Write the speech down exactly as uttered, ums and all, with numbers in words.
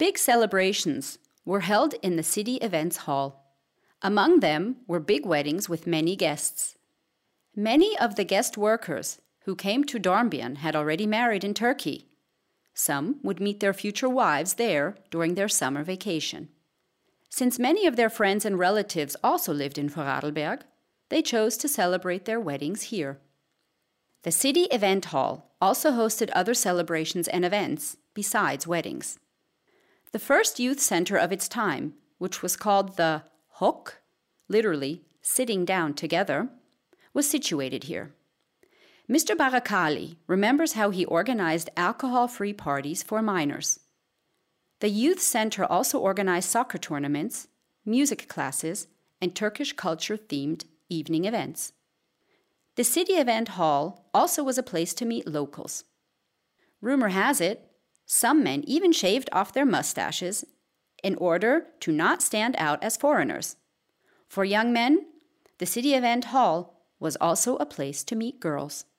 Big celebrations were held in the city events hall. Among them were big weddings with many guests. Many of the guest workers who came to Dornbirn had already married in Turkey. Some would meet their future wives there during their summer vacation. Since many of their friends and relatives also lived in Vorarlberg, they chose to celebrate their weddings here. The city event hall also hosted other celebrations and events besides weddings. The first youth center of its time, which was called the Hock, literally sitting down together, was situated here. Mister Barakali remembers how he organized alcohol-free parties for minors. The youth center also organized soccer tournaments, music classes, and Turkish culture-themed evening events. The city event hall also was a place to meet locals. Rumor has it, some men even shaved off their mustaches in order to not stand out as foreigners. For young men, the city event hall was also a place to meet girls.